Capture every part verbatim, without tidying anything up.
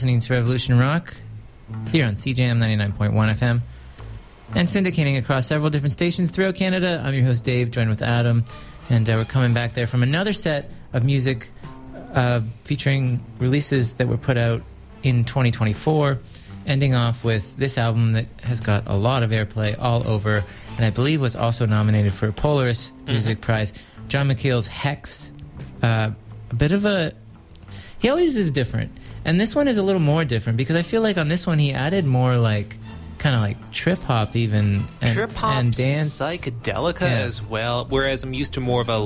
listening to Revolution Rock here on C J M ninety-nine point one F M and syndicating across several different stations throughout Canada. I'm your host, Dave, joined with Adam, and uh, we're coming back there from another set of music uh, featuring releases that were put out in twenty twenty-four, ending off with this album that has got a lot of airplay all over, and I believe was also nominated for a Polaris Music mm-hmm. Prize. John McKeel's Hex, uh, a bit of a... He always is different. And this one is a little more different because I feel like on this one he added more like kind of like trip hop even and, trip hop and dance psychedelica yeah. as well, whereas I'm used to more of a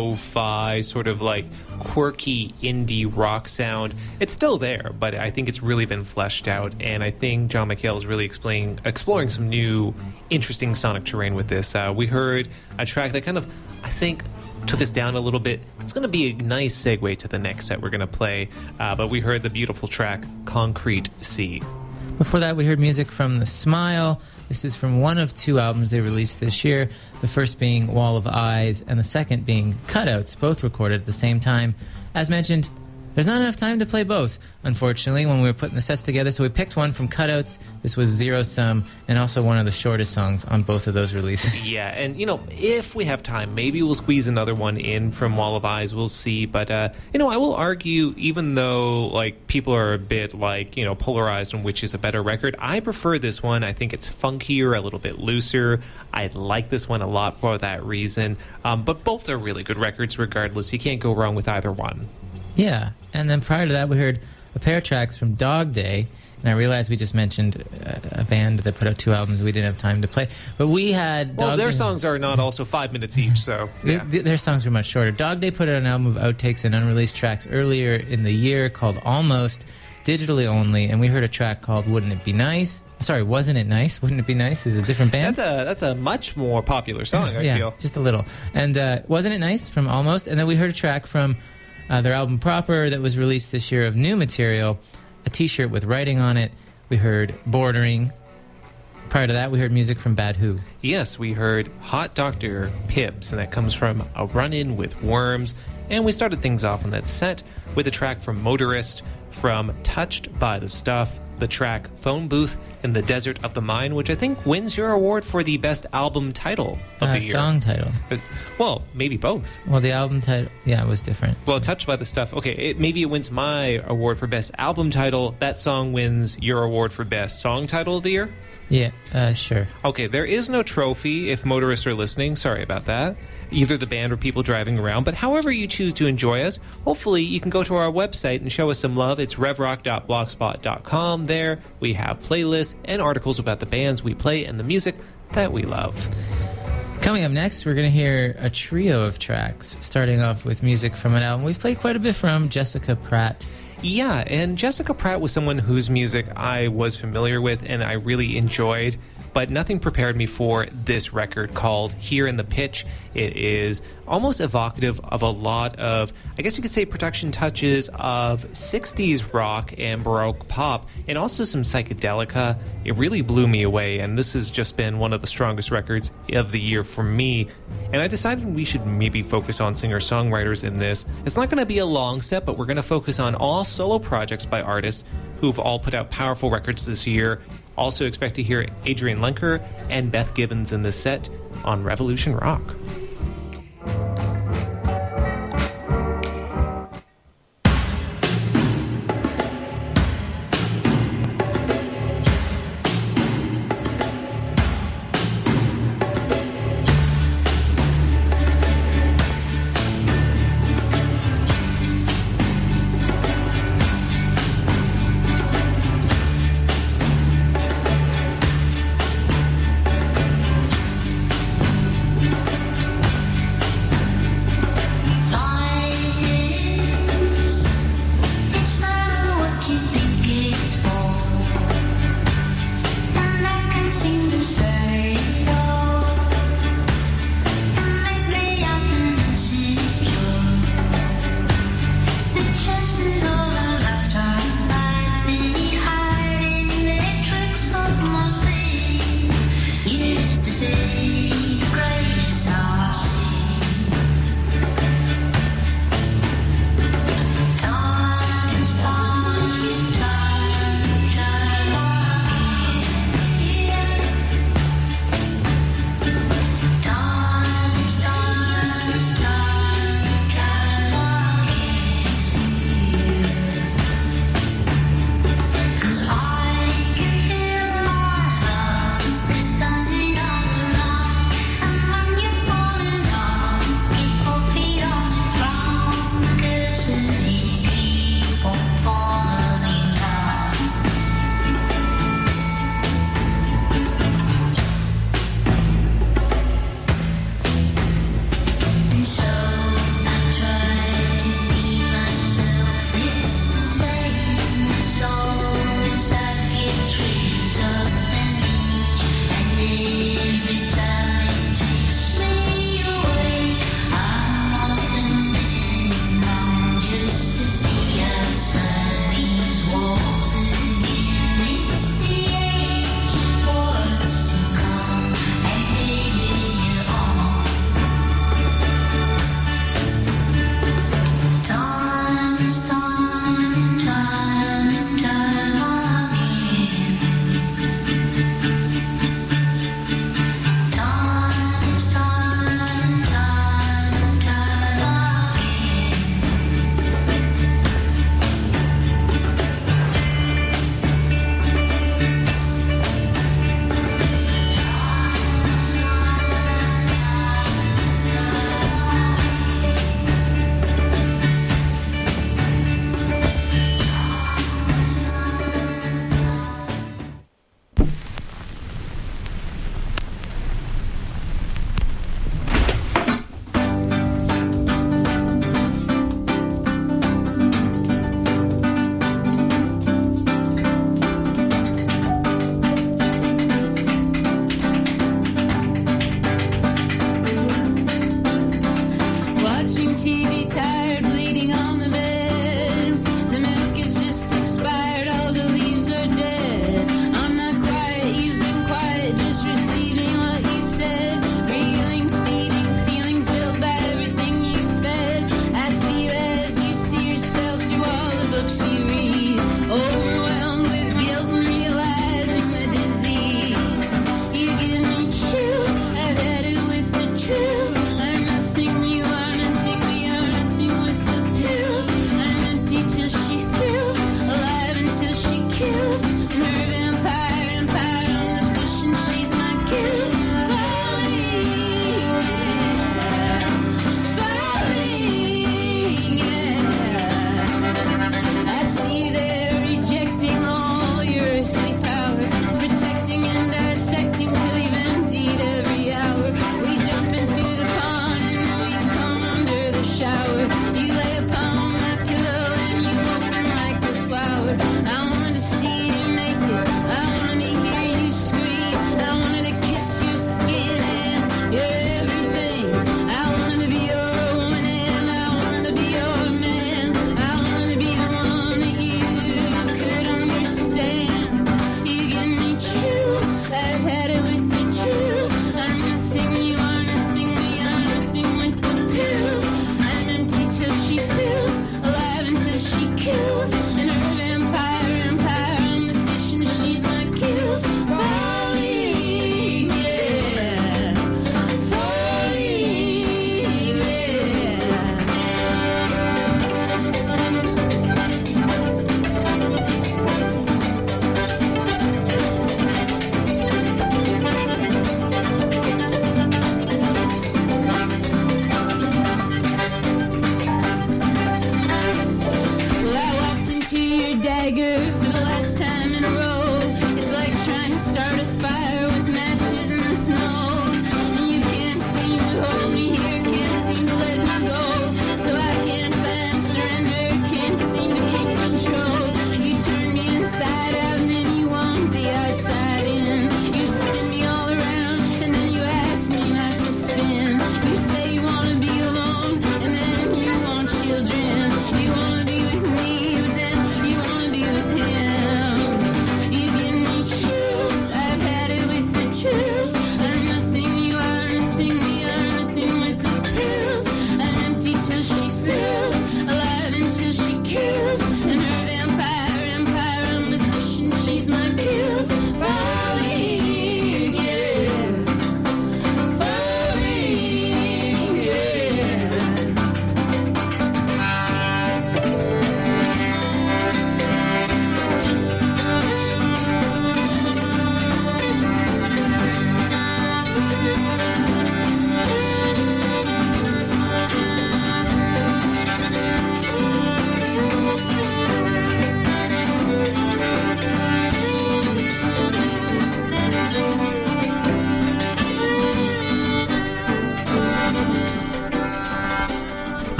lo-fi sort of like quirky indie rock sound. It's still there, but I think it's really been fleshed out, and I think John McHale is really explaining, exploring some new interesting sonic terrain with this. Uh, we heard a track that kind of, I think, took us down a little bit. It's going to be a nice segue to the next set we're going to play, uh, but we heard the beautiful track Concrete Sea. Before that, we heard music from The Smile. This is from one of two albums they released this year, the first being Wall of Eyes and the second being Cutouts, both recorded at the same time. As mentioned, there's not enough time to play both, unfortunately, when we were putting the sets together, so we picked one from Cutouts. This was Zero Sum, and also one of the shortest songs on both of those releases. Yeah, and, you know, if we have time, maybe we'll squeeze another one in from Wall of Eyes. We'll see. But, uh, you know, I will argue, even though, like, people are a bit, like, you know, polarized on which is a better record, I prefer this one. I think it's funkier, a little bit looser. I like this one a lot for that reason. Um, but both are really good records regardless. You can't go wrong with either one. Yeah, and then prior to that, we heard a pair of tracks from Dog Day, and I realized we just mentioned a, a band that put out two albums we didn't have time to play, but we had... Well, Dog their Day, songs are not also five minutes each, so... Yeah. Their, their songs were much shorter. Dog Day put out an album of outtakes and unreleased tracks earlier in the year called Almost, digitally only, and we heard a track called Wouldn't It Be Nice? Sorry, Wasn't It Nice? Wouldn't It Be Nice? Is a different band. That's a that's a much more popular song, I yeah, feel. just a little. And uh, Wasn't It Nice from Almost, and then we heard a track from... Uh, their album Proper that was released this year of new material, a t-shirt with writing on it. We heard Bordering. Prior to that, we heard music from Bad Who. Yes, we heard Hot Doctor Pips, and that comes from A Run-In with Worms. And we started things off on that set with a track from Motorist, from Touched by the Stuff, the track Phone Booth in the Desert of the Mind, which I think wins your award for the best album title of uh, the year. Song title. But, well, maybe both. Well, the album title, yeah, it was different. Well, Touched by the Stuff, okay, it, maybe it wins my award for best album title. That song wins your award for best song title of the year? Yeah, uh, sure. Okay, there is no trophy if motorists are listening. Sorry about that. Either the band or people driving around. But however you choose to enjoy us, hopefully you can go to our website and show us some love. It's revrock dot blogspot dot com. There we have playlists and articles about the bands we play and the music that we love. Coming up next, we're going to hear a trio of tracks, starting off with music from an album we've played quite a bit from, Jessica Pratt. Yeah, and Jessica Pratt was someone whose music I was familiar with and I really enjoyed, but nothing prepared me for this record called Here in the Pitch. It is almost evocative of a lot of, I guess you could say, production touches of sixties rock and Baroque pop, and also some psychedelica. It really blew me away, and this has just been one of the strongest records of the year for me. And I decided we should maybe focus on singer-songwriters in this. It's not going to be a long set, but we're going to focus on all solo projects by artists who've all put out powerful records this year. Also expect to hear Adrian Lenker and Beth Gibbons in this set on Revolution Rock.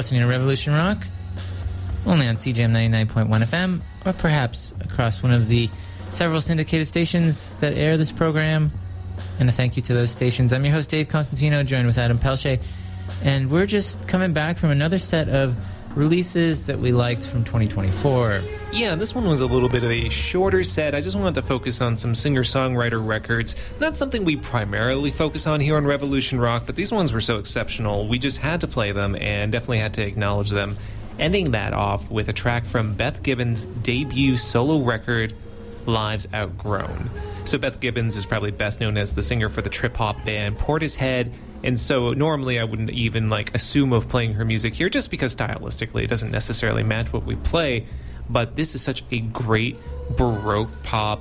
listening to Revolution Rock, only on C J M ninety-nine point one F M, or perhaps across one of the several syndicated stations that air this program. And a thank you to those stations. I'm your host, Dave Constantino, joined with Adam Pelche. And we're just coming back from another set of releases that we liked from twenty twenty-four. Yeah, this one was a little bit of a shorter set. I just wanted to focus on some singer-songwriter records. Not something we primarily focus on here on Revolution Rock, but these ones were so exceptional, we just had to play them and definitely had to acknowledge them. Ending that off with a track from Beth Gibbons' debut solo record, Lives Outgrown. So Beth Gibbons is probably best known as the singer for the trip-hop band Portishead, and so normally I wouldn't even like assume of playing her music here just because stylistically it doesn't necessarily match what we play, but this is such a great Baroque pop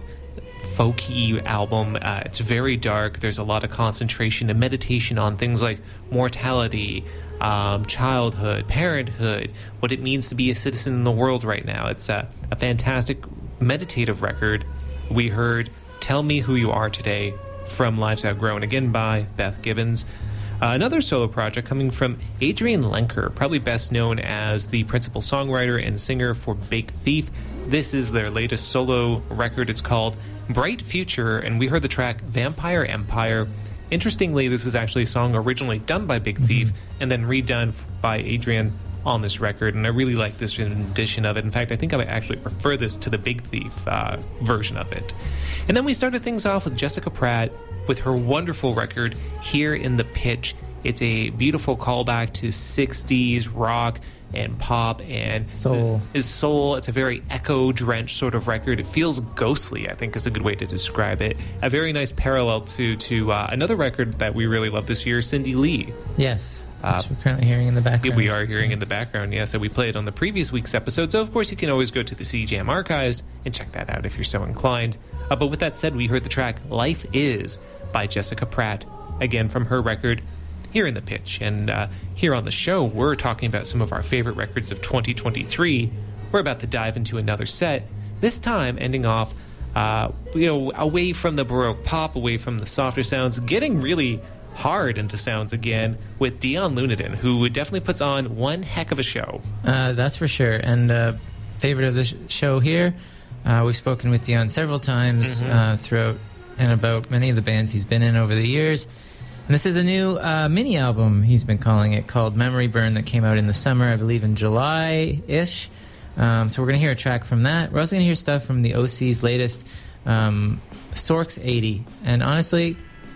folky album. Uh, it's very dark. There's a lot of concentration and meditation on things like mortality, um, childhood, parenthood, what it means to be a citizen in the world right now. It's a, a fantastic meditative record. We heard Tell Me Who You Are Today from Lives Outgrown, again by Beth Gibbons. Uh, another solo project coming from Adrian Lenker, probably best known as the principal songwriter and singer for Big Thief. This is their latest solo record. It's called Bright Future, and we heard the track Vampire Empire. Interestingly, this is actually a song originally done by Big Thief mm-hmm. and then redone by Adrian on this record, and I really like this rendition of it. In fact, I think I would actually prefer this to the Big Thief uh, version of it. And then we started things off with Jessica Pratt with her wonderful record, Here in the Pitch. It's a beautiful callback to sixties rock and pop and soul. Is soul. It's a very echo-drenched sort of record. It feels ghostly, I think is a good way to describe it. A very nice parallel to, to uh, another record that we really love this year, Cindy Lee. Yes. Uh, Which we're currently hearing in the background. We are hearing in the background, yes, that we played on the previous week's episode. So, of course, you can always go to the C J M archives and check that out if you're so inclined. Uh, but with that said, we heard the track Life Is by Jessica Pratt, again from her record, Here in the Pitch. And uh, here on the show, we're talking about some of our favorite records of twenty twenty-three. We're about to dive into another set, this time ending off, uh, you know, away from the Baroque pop, away from the softer sounds, getting really hard into sounds again with Dion Lunadon, who definitely puts on one heck of a show. Uh, that's for sure. And uh, favorite of the sh- show here, uh, we've spoken with Dion several times mm-hmm. uh, throughout and about many of the bands he's been in over the years. And this is a new uh, mini album, he's been calling it, called Memory Burn, that came out in the summer, I believe in July-ish. Um, so we're going to hear a track from that. We're also going to hear stuff from the O C's latest, um, Sorks eighty. And honestly,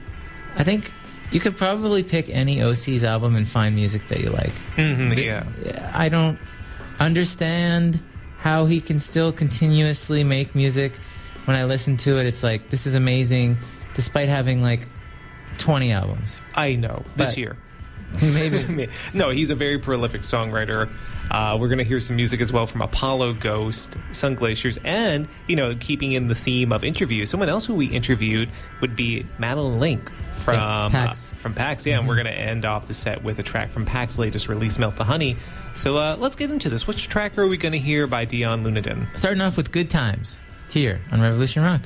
I think you could probably pick any O C's album and find music that you like. Mm-hmm, yeah. I don't understand how he can still continuously make music. When I listen to it, it's like, this is amazing, despite having like twenty albums. I know. This but year. Maybe. No, he's a very prolific songwriter. Uh, we're going to hear some music as well from Apollo Ghost, Sun Glaciers, and, you know, keeping in the theme of interviews, someone else who we interviewed would be Madeline Link from yeah, Pax. Uh, from Pax. Yeah, mm-hmm. and we're going to end off the set with a track from Pax's latest release, Melt the Honey. So uh, let's get into this. Which track are we going to hear by Dion Lunadon? Starting off with Good Times here on Revolution Rock.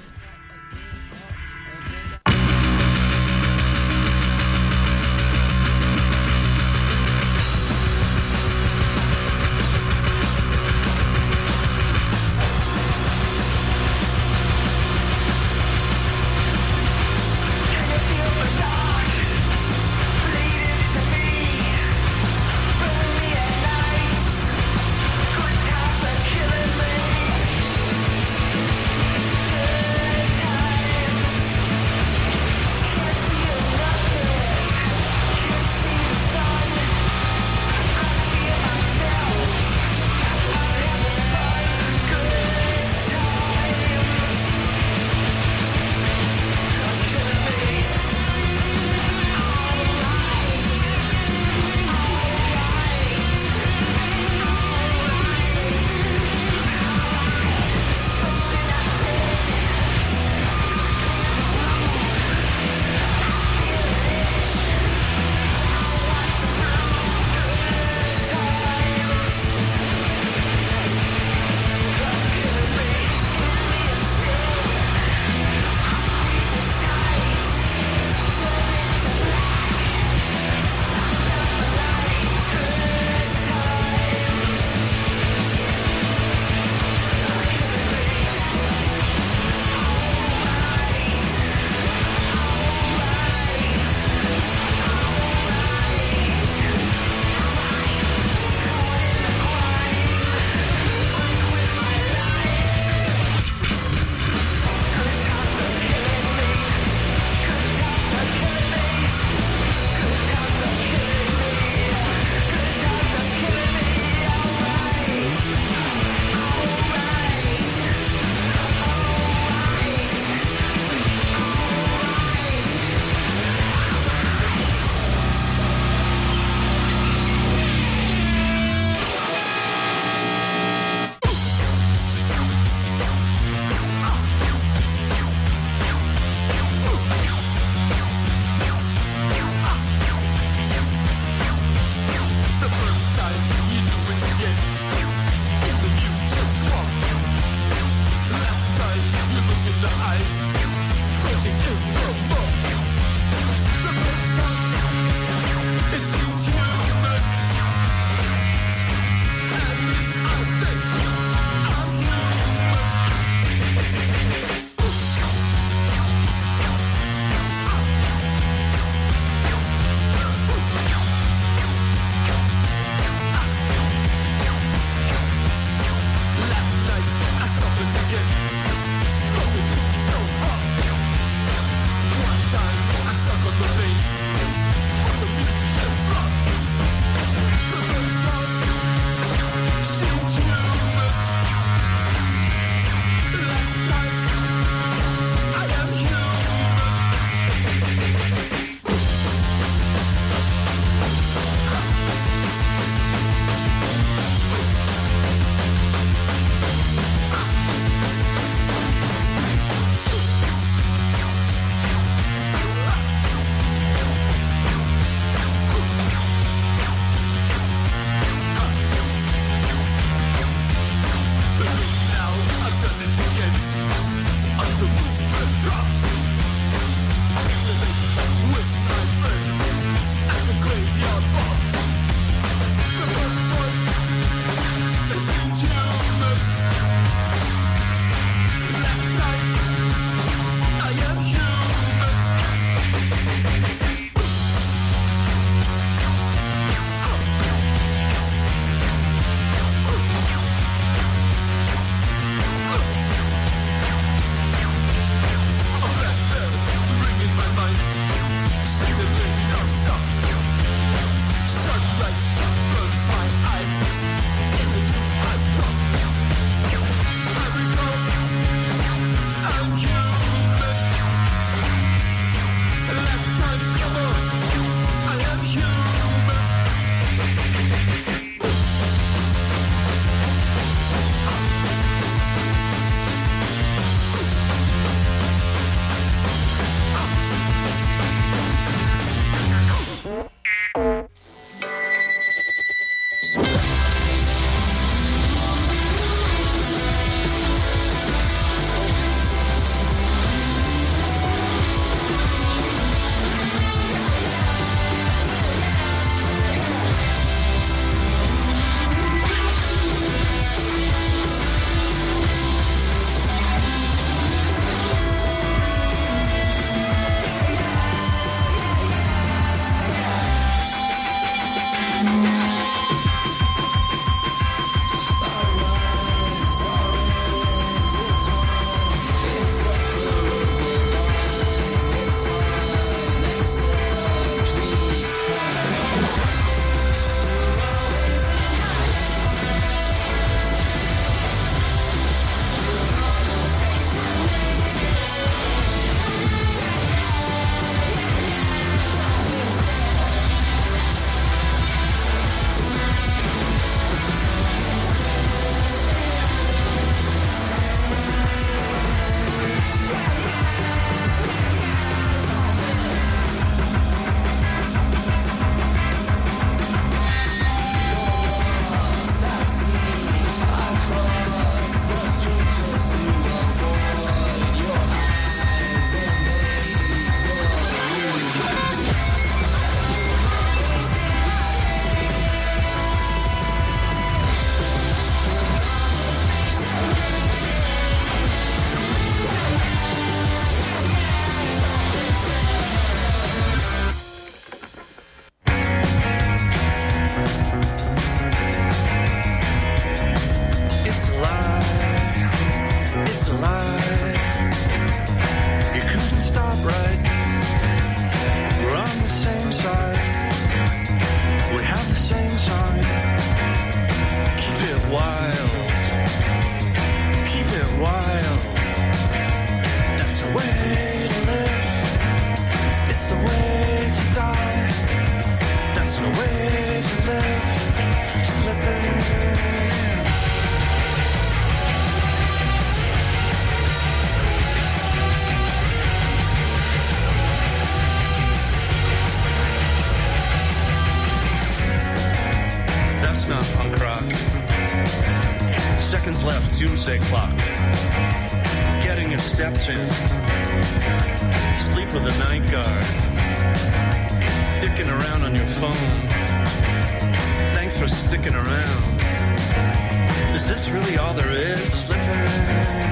Good times are killing me. doomsday clock. Getting your steps in. Sleep with a night guard. Dicking around on your phone. Thanks for sticking around. Is this really all there is? Slipping in.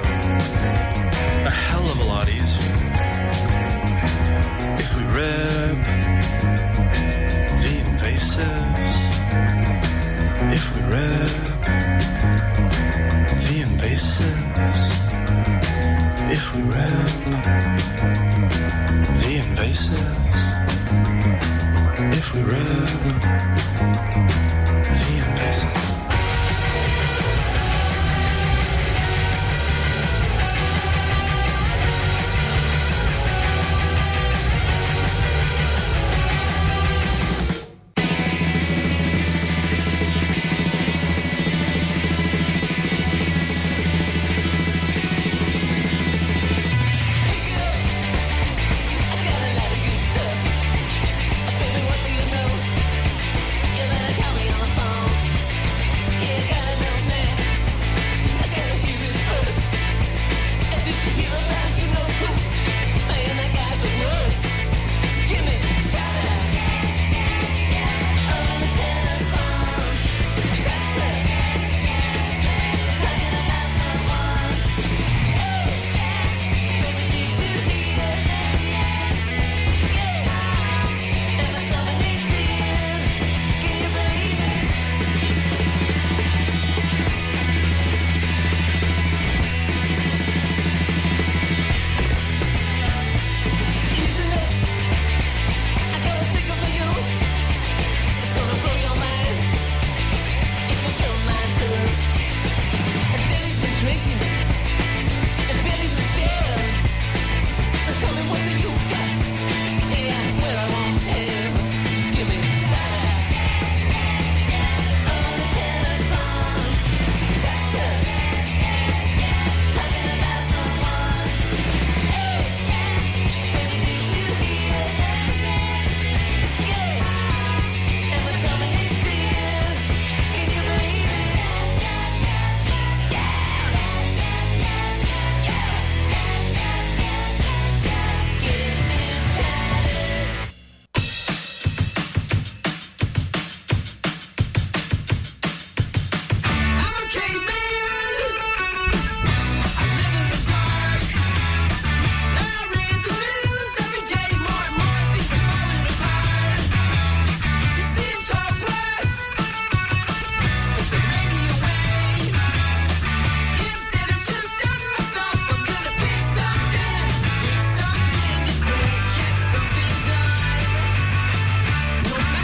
Red